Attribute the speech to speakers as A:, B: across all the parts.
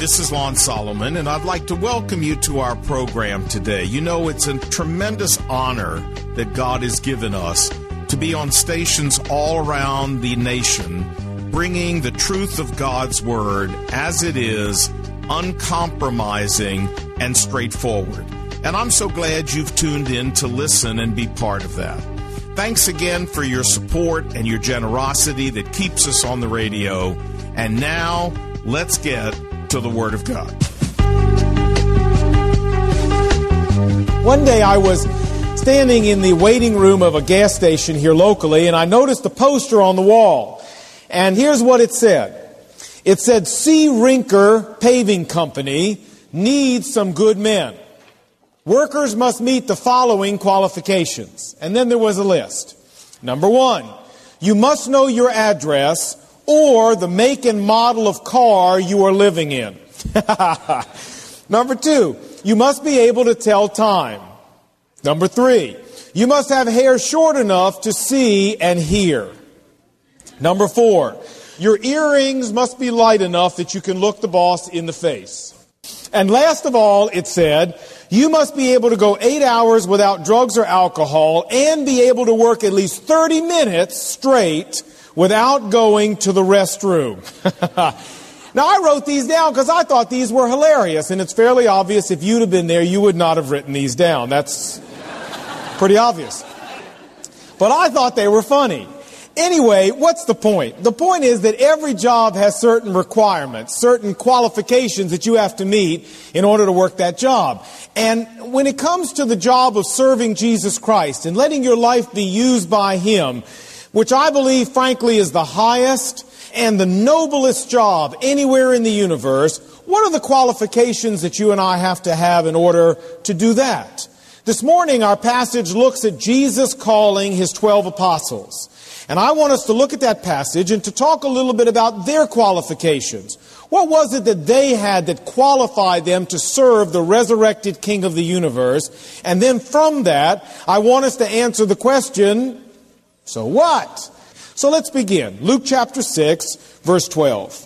A: this is Lon Solomon, and I'd like to welcome you to our program today. You know, it's a tremendous honor that God has given us to be on stations all around the nation, bringing the truth of God's Word as it is, uncompromising and straightforward. And I'm so glad you've tuned in to listen and be part of that. Thanks again for your support and your generosity that keeps us on the radio. And now, let's get to the Word of God.
B: One day I was standing in the waiting room of a gas station here locally, and I noticed a poster on the wall. And here's what it said. It said, C. Rinker Paving Company needs some good men. Workers must meet the following qualifications. And then there was a list. Number 1, you must know your address or the make and model of car you are living in. Number 2, you must be able to tell time. Number 3, you must have hair short enough to see and hear. Number 4, your earrings must be light enough that you can look the boss in the face. And last of all, it said, you must be able to go 8 hours without drugs or alcohol and be able to work at least 30 minutes straight without going to the restroom. Now, I wrote these down because I thought these were hilarious, and it's fairly obvious if you'd have been there, you would not have written these down. That's pretty obvious. But I thought they were funny. Anyway, what's the point? The point is that every job has certain requirements, certain qualifications that you have to meet in order to work that job. And when it comes to the job of serving Jesus Christ and letting your life be used by Him, which I believe, frankly, is the highest and the noblest job anywhere in the universe, what are the qualifications that you and I have to have in order to do that? This morning, our passage looks at Jesus calling His 12 apostles. And I want us to look at that passage and to talk a little bit about their qualifications. What was it that they had that qualified them to serve the resurrected King of the universe? And then from that, I want us to answer the question, so what? So let's begin. Luke chapter 6, verse 12.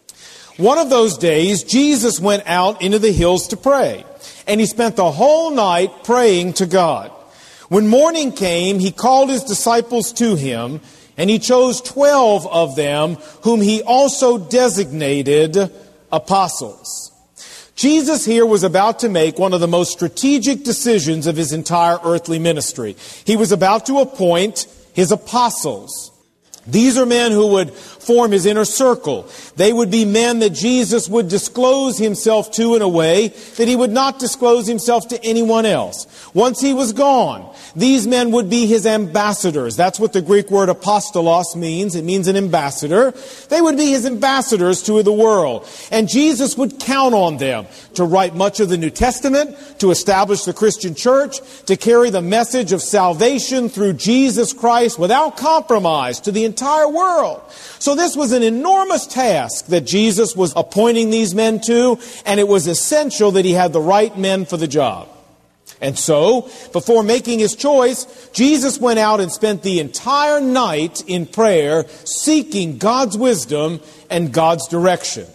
B: One of those days, Jesus went out into the hills to pray, and He spent the whole night praying to God. When morning came, He called His disciples to Him, and He chose 12 of them, whom He also designated apostles. Jesus here was about to make one of the most strategic decisions of His entire earthly ministry. He was about to appoint His apostles. These are men who would form His inner circle. They would be men that Jesus would disclose Himself to in a way that He would not disclose Himself to anyone else. Once He was gone, these men would be His ambassadors. That's what the Greek word apostolos means. It means an ambassador. They would be His ambassadors to the world. And Jesus would count on them to write much of the New Testament, to establish the Christian church, to carry the message of salvation through Jesus Christ without compromise to the entire world. So this was an enormous task that Jesus was appointing these men to, and it was essential that He had the right men for the job. And so, before making His choice, Jesus went out and spent the entire night in prayer, seeking God's wisdom and God's direction.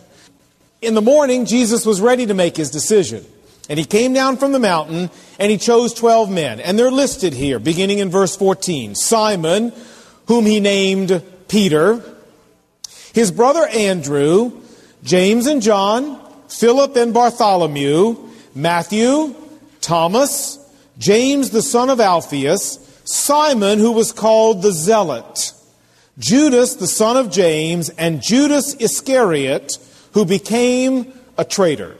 B: In the morning, Jesus was ready to make His decision. And He came down from the mountain, and He chose 12 men. And they're listed here, beginning in verse 14. Simon, whom He named Peter, his brother Andrew, James and John, Philip and Bartholomew, Matthew, Thomas, James the son of Alphaeus, Simon who was called the Zealot, Judas the son of James, and Judas Iscariot who became a traitor.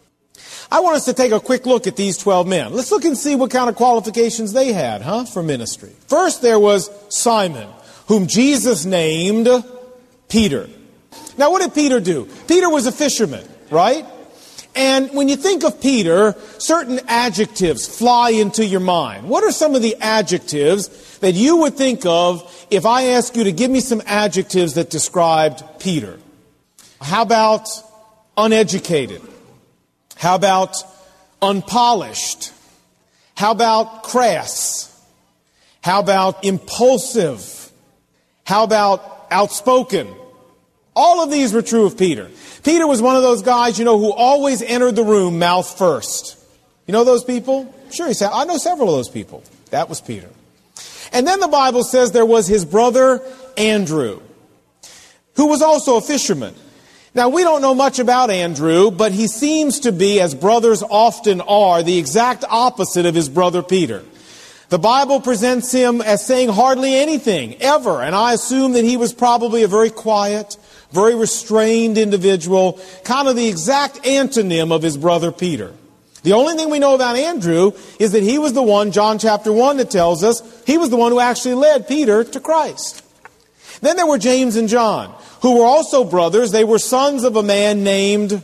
B: I want us to take a quick look at these 12 men. Let's look and see what kind of qualifications they had, for ministry. First, there was Simon, whom Jesus named Peter. Now, what did Peter do? Peter was a fisherman, right? And when you think of Peter, certain adjectives fly into your mind. What are some of the adjectives that you would think of if I ask you to give me some adjectives that described Peter? How about uneducated? How about unpolished? How about crass? How about impulsive? How about outspoken? All of these were true of Peter. Peter was one of those guys, who always entered the room mouth first. You know those people? Sure, he said, I know several of those people. That was Peter. And then the Bible says there was his brother Andrew, who was also a fisherman. Now, we don't know much about Andrew, but he seems to be, as brothers often are, the exact opposite of his brother Peter. The Bible presents him as saying hardly anything, ever, and I assume that he was probably a very quiet, very restrained individual, kind of the exact antonym of his brother Peter. The only thing we know about Andrew is that he was the one, John chapter 1, that tells us, he was the one who actually led Peter to Christ. Then there were James and John, who were also brothers. They were sons of a man named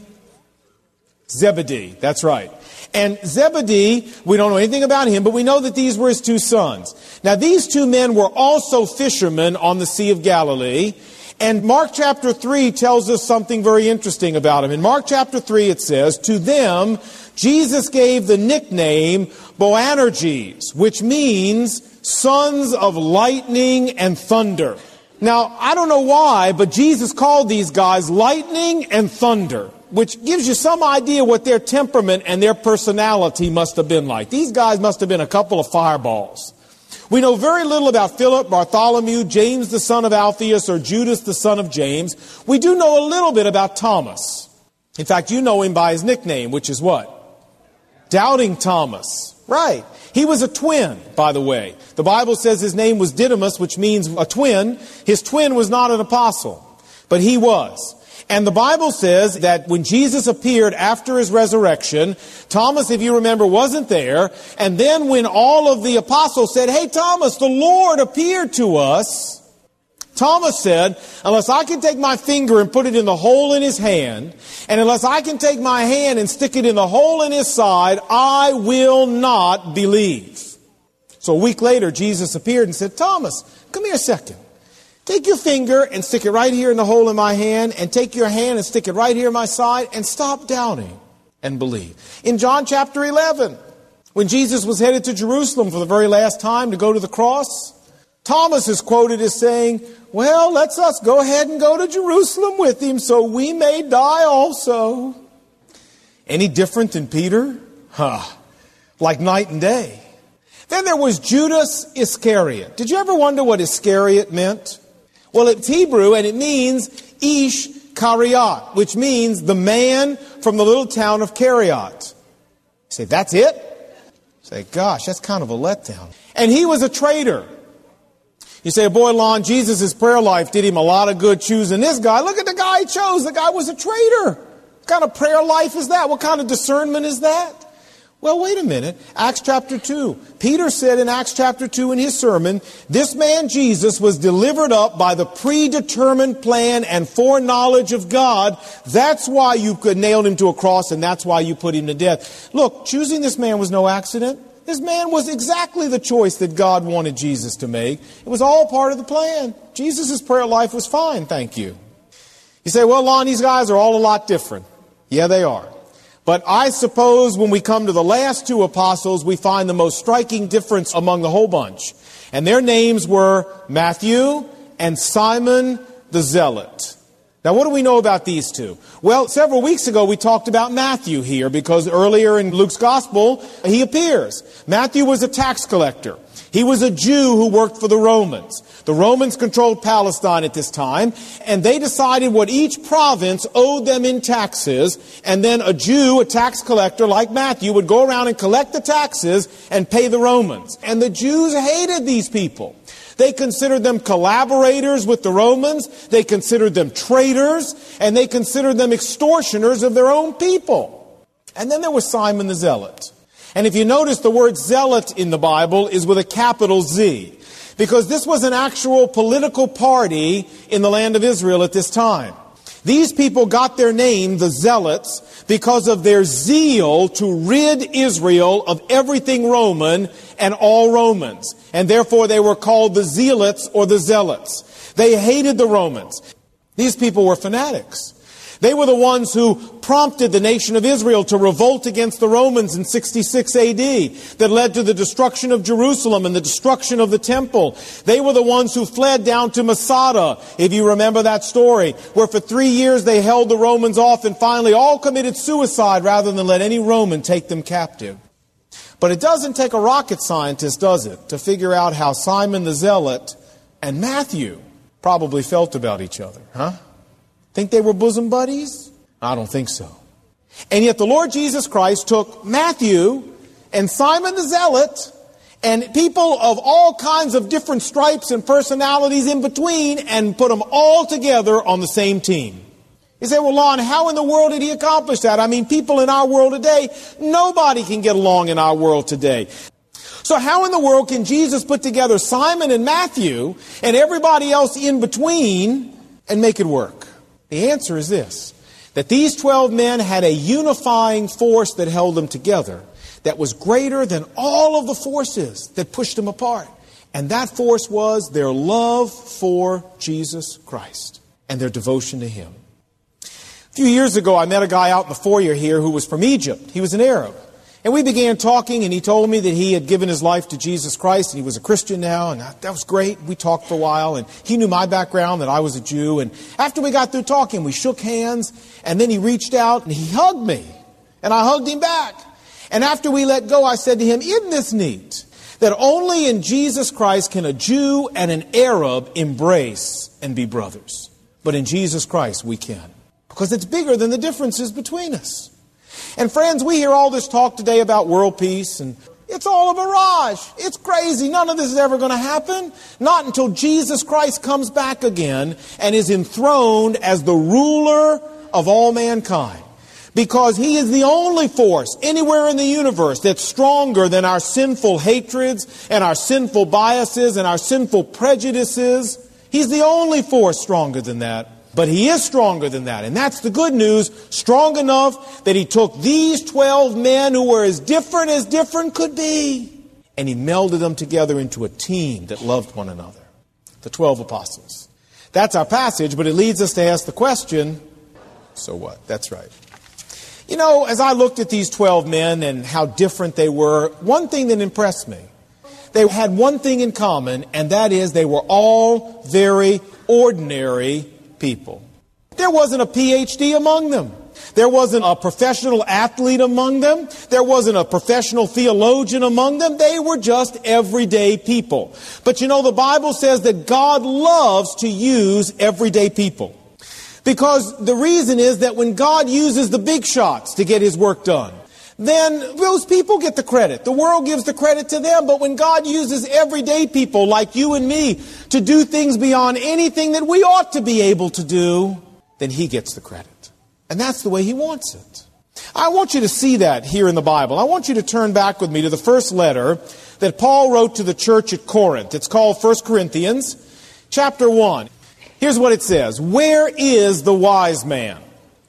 B: Zebedee. That's right. And Zebedee, we don't know anything about him, but we know that these were his two sons. Now, these two men were also fishermen on the Sea of Galilee. And Mark chapter 3 tells us something very interesting about them. In Mark chapter 3 it says, to them Jesus gave the nickname Boanerges, which means sons of lightning and thunder. Now, I don't know why, but Jesus called these guys lightning and thunder, which gives you some idea what their temperament and their personality must have been like. These guys must have been a couple of fireballs. We know very little about Philip, Bartholomew, James the son of Alphaeus, or Judas the son of James. We do know a little bit about Thomas. In fact, you know him by his nickname, which is what? Doubting Thomas. Right. He was a twin, by the way. The Bible says his name was Didymus, which means a twin. His twin was not an apostle, but he was. And the Bible says that when Jesus appeared after his resurrection, Thomas, if you remember, wasn't there. And then when all of the apostles said, hey, Thomas, the Lord appeared to us, Thomas said, unless I can take my finger and put it in the hole in his hand, and unless I can take my hand and stick it in the hole in his side, I will not believe. So a week later, Jesus appeared and said, Thomas, come here a second. Take your finger and stick it right here in the hole in my hand, and take your hand and stick it right here in my side, and stop doubting and believe. In John chapter 11, when Jesus was headed to Jerusalem for the very last time to go to the cross, Thomas is quoted as saying, well, let's us go ahead and go to Jerusalem with him so we may die also. Any different than Peter? Like night and day. Then there was Judas Iscariot. Did you ever wonder what Iscariot meant? Well, it's Hebrew and it means Ish Kariot, which means the man from the little town of Kariot. You say, that's it? You say, gosh, that's kind of a letdown. And he was a traitor. You say, boy, Lon, Jesus' prayer life did him a lot of good choosing this guy. Look at the guy he chose. The guy was a traitor. What kind of prayer life is that? What kind of discernment is that? Well, wait a minute. Acts chapter 2. Peter said in Acts chapter 2 in his sermon, this man Jesus was delivered up by the predetermined plan and foreknowledge of God. That's why you could nail him to a cross, and that's why you put him to death. Look, choosing this man was no accident. This man was exactly the choice that God wanted Jesus to make. It was all part of the plan. Jesus' prayer life was fine, thank you. You say, well, Lon, these guys are all a lot different. Yeah, they are. But I suppose when we come to the last two apostles, we find the most striking difference among the whole bunch. And their names were Matthew and Simon the Zealot. Now, what do we know about these two? Well, several weeks ago, we talked about Matthew here because earlier in Luke's gospel, he appears. Matthew was a tax collector. He was a Jew who worked for the Romans. The Romans controlled Palestine at this time, and they decided what each province owed them in taxes, and then a Jew, a tax collector like Matthew, would go around and collect the taxes and pay the Romans. And the Jews hated these people. They considered them collaborators with the Romans. They considered them traitors. And they considered them extortioners of their own people. And then there was Simon the Zealot. And if you notice, the word zealot in the Bible is with a capital Z. Because this was an actual political party in the land of Israel at this time. These people got their name, the Zealots, because of their zeal to rid Israel of everything Roman and all Romans. And therefore they were called the Zealots or the Zealots. They hated the Romans. These people were fanatics. They were the ones who prompted the nation of Israel to revolt against the Romans in 66 AD that led to the destruction of Jerusalem and the destruction of the temple. They were the ones who fled down to Masada, if you remember that story, where for 3 years they held the Romans off and finally all committed suicide rather than let any Roman take them captive. But it doesn't take a rocket scientist, does it, to figure out how Simon the Zealot and Matthew probably felt about each other, huh? Think they were bosom buddies? I don't think so. And yet the Lord Jesus Christ took Matthew and Simon the Zealot and people of all kinds of different stripes and personalities in between and put them all together on the same team. You say, well, Lon, how in the world did he accomplish that? I mean, people in our world today, nobody can get along in our world today. So how in the world can Jesus put together Simon and Matthew and everybody else in between and make it work? The answer is this, that these 12 men had a unifying force that held them together that was greater than all of the forces that pushed them apart. And that force was their love for Jesus Christ and their devotion to Him. A few years ago, I met a guy out in the foyer here who was from Egypt. He was an Arab. And we began talking, and he told me that he had given his life to Jesus Christ, and he was a Christian now, and that was great. We talked for a while, and he knew my background, that I was a Jew. And after we got through talking, we shook hands, and then he reached out, and he hugged me, and I hugged him back. And after we let go, I said to him, isn't this neat, that only in Jesus Christ can a Jew and an Arab embrace and be brothers. But in Jesus Christ, we can. Because it's bigger than the differences between us. And friends, we hear all this talk today about world peace, and it's all a mirage. It's crazy. None of this is ever going to happen. Not until Jesus Christ comes back again and is enthroned as the ruler of all mankind. Because He is the only force anywhere in the universe that's stronger than our sinful hatreds and our sinful biases and our sinful prejudices. He's the only force stronger than that. But He is stronger than that. And that's the good news. Strong enough that He took these 12 men who were as different could be, and He melded them together into a team that loved one another. The 12 apostles. That's our passage, but it leads us to ask the question, so what? That's right. You know, as I looked at these 12 men and how different they were, one thing that impressed me, they had one thing in common, and that is they were all very ordinary people. There wasn't a PhD among them. There wasn't a professional athlete among them. There wasn't a professional theologian among them. They were just everyday people. But you know, the Bible says that God loves to use everyday people. Because the reason is that when God uses the big shots to get His work done, then those people get the credit. The world gives the credit to them. But when God uses everyday people like you and me to do things beyond anything that we ought to be able to do, then He gets the credit. And that's the way He wants it. I want you to see that here in the Bible. I want you to turn back with me to the first letter that Paul wrote to the church at Corinth. It's called 1 Corinthians, chapter 1. Here's what it says. Where is the wise man?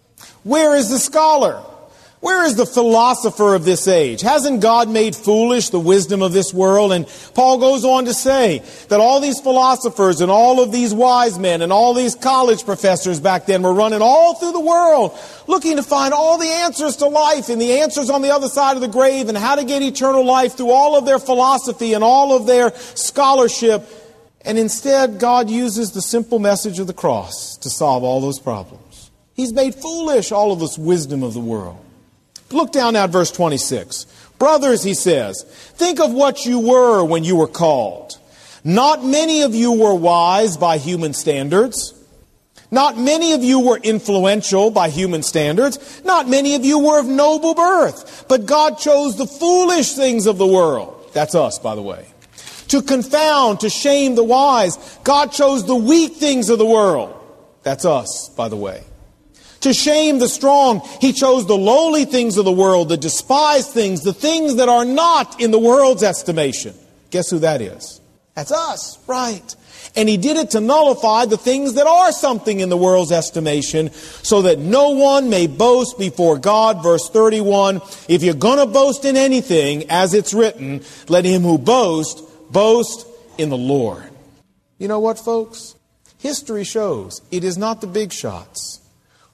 B: Where is the scholar? Where is the philosopher of this age? Hasn't God made foolish the wisdom of this world? And Paul goes on to say that all these philosophers and all of these wise men and all these college professors back then were running all through the world looking to find all the answers to life and the answers on the other side of the grave and how to get eternal life through all of their philosophy and all of their scholarship. And instead, God uses the simple message of the cross to solve all those problems. He's made foolish all of this wisdom of the world. Look down now at verse 26. Brothers, he says, think of what you were when you were called. Not many of you were wise by human standards. Not many of you were influential by human standards. Not many of you were of noble birth. But God chose the foolish things of the world. That's us, by the way. To confound, to shame the wise. God chose the weak things of the world. That's us, by the way. To shame the strong, He chose the lowly things of the world, the despised things, the things that are not in the world's estimation. Guess who that is? That's us, right. And He did it to nullify the things that are something in the world's estimation, so that no one may boast before God. Verse 31, if you're going to boast in anything, as it's written, let him who boasts, boast in the Lord. You know what, folks? History shows it is not the big shots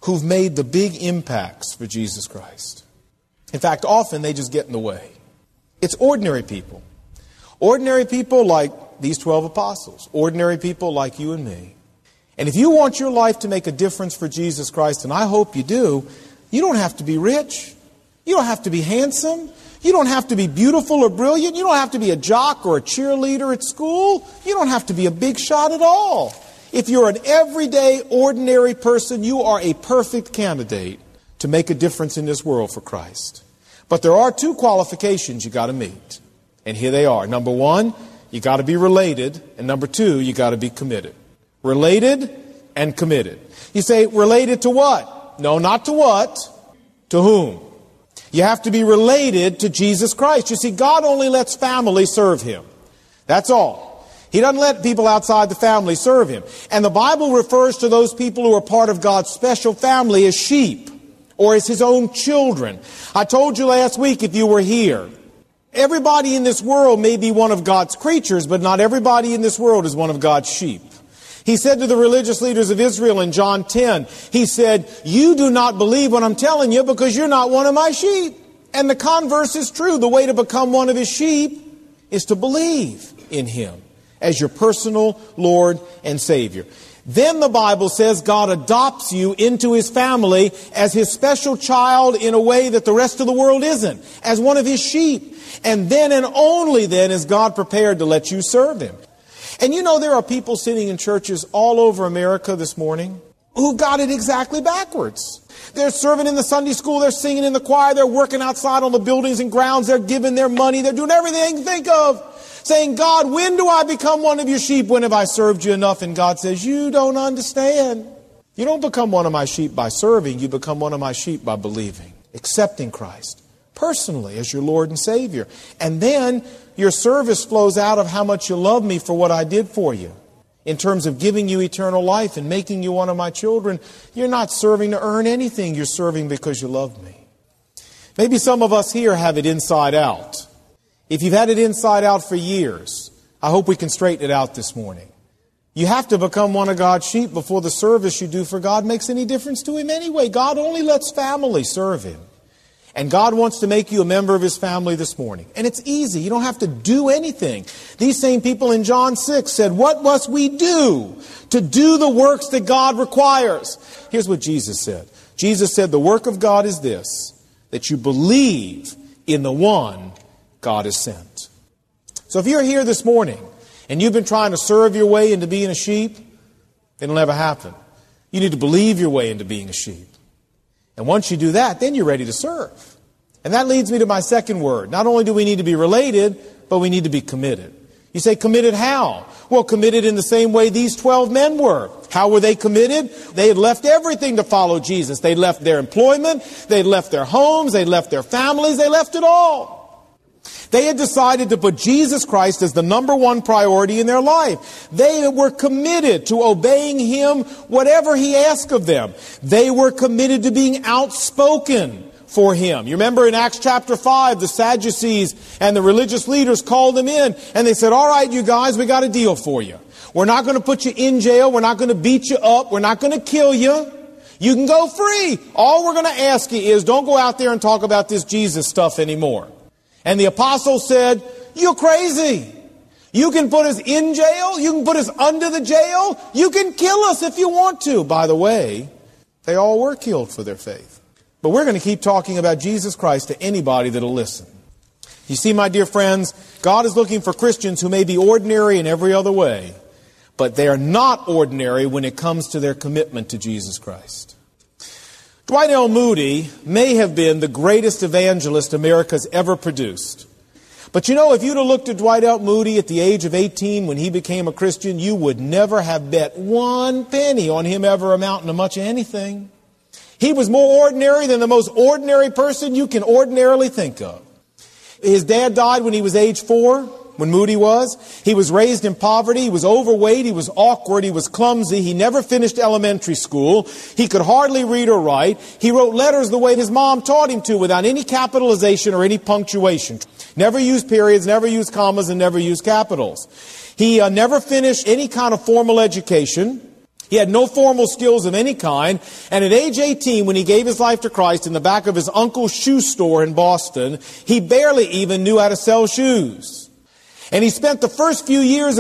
B: who've made the big impacts for Jesus Christ. In fact, often they just get in the way. It's ordinary people. Ordinary people like these 12 apostles. Ordinary people like you and me. And if you want your life to make a difference for Jesus Christ, and I hope you do, you don't have to be rich. You don't have to be handsome. You don't have to be beautiful or brilliant. You don't have to be a jock or a cheerleader at school. You don't have to be a big shot at all. If you're an everyday, ordinary person, you are a perfect candidate to make a difference in this world for Christ. But there are two qualifications you got to meet. And here they are. Number one, you got to be related. And number two, you got to be committed. Related and committed. You say, related to what? No, not to what. To whom? You have to be related to Jesus Christ. You see, God only lets family serve Him. That's all. He doesn't let people outside the family serve Him. And the Bible refers to those people who are part of God's special family as sheep or as His own children. I told you last week, if you were here, everybody in this world may be one of God's creatures, but not everybody in this world is one of God's sheep. He said to the religious leaders of Israel in John 10, He said, you do not believe what I'm telling you because you're not one of my sheep. And the converse is true. The way to become one of His sheep is to believe in Him as your personal Lord and Savior. Then the Bible says God adopts you into His family as His special child in a way that the rest of the world isn't, as one of His sheep. And then and only then is God prepared to let you serve Him. And you know, there are people sitting in churches all over America this morning who got it exactly backwards. They're serving in the Sunday school, they're singing in the choir, they're working outside on the buildings and grounds, they're giving their money, they're doing everything they can think of, saying, God, when do I become one of your sheep? When have I served you enough? And God says, you don't understand. You don't become one of my sheep by serving, you become one of my sheep by believing, accepting Christ personally as your Lord and Savior. And then your service flows out of how much you love me for what I did for you. In terms of giving you eternal life and making you one of my children, you're not serving to earn anything. You're serving because you love me. Maybe some of us here have it inside out. If you've had it inside out for years, I hope we can straighten it out this morning. You have to become one of God's sheep before the service you do for God makes any difference to Him anyway. God only lets family serve Him. And God wants to make you a member of His family this morning. And it's easy. You don't have to do anything. These same people in John 6 said, what must we do to do the works that God requires? Here's what Jesus said. Jesus said, the work of God is this, that you believe in the one God has sent. So if you're here this morning and you've been trying to serve your way into being a sheep, it'll never happen. You need to believe your way into being a sheep. And once you do that, then you're ready to serve. And that leads me to my second word. Not only do we need to be related, but we need to be committed. You say, committed how? Well, committed in the same way these 12 men were. How were they committed? They had left everything to follow Jesus. They left their employment, they left their homes, they left their families, they left it all. They had decided to put Jesus Christ as the number one priority in their life. They were committed to obeying Him whatever He asked of them. They were committed to being outspoken for Him. You remember in Acts chapter 5, the Sadducees and the religious leaders called them in and they said, all right, you guys, we got a deal for you. We're not going to put you in jail. We're not going to beat you up. We're not going to kill you. You can go free. All we're going to ask you is don't go out there and talk about this Jesus stuff anymore. And the apostles said, you're crazy. You can put us in jail. You can put us under the jail. You can kill us if you want to. By the way, they all were killed for their faith. But we're going to keep talking about Jesus Christ to anybody that'll listen. You see, my dear friends, God is looking for Christians who may be ordinary in every other way, but they are not ordinary when it comes to their commitment to Jesus Christ. Dwight L. Moody may have been the greatest evangelist America's ever produced. But you know, if you'd have looked at Dwight L. Moody at the age of 18 when he became a Christian, you would never have bet one penny on him ever amounting to much of anything. He was more ordinary than the most ordinary person you can ordinarily think of. His dad died when he was age 4. When Moody was. He was raised in poverty. He was overweight. He was awkward. He was clumsy. He never finished elementary school. He could hardly read or write. He wrote letters the way his mom taught him to without any capitalization or any punctuation. Never used periods, never used commas, and never used capitals. He never finished any kind of formal education. He had no formal skills of any kind, and at age 18, when he gave his life to Christ in the back of his uncle's shoe store in Boston, he barely even knew how to sell shoes. And he spent the first few years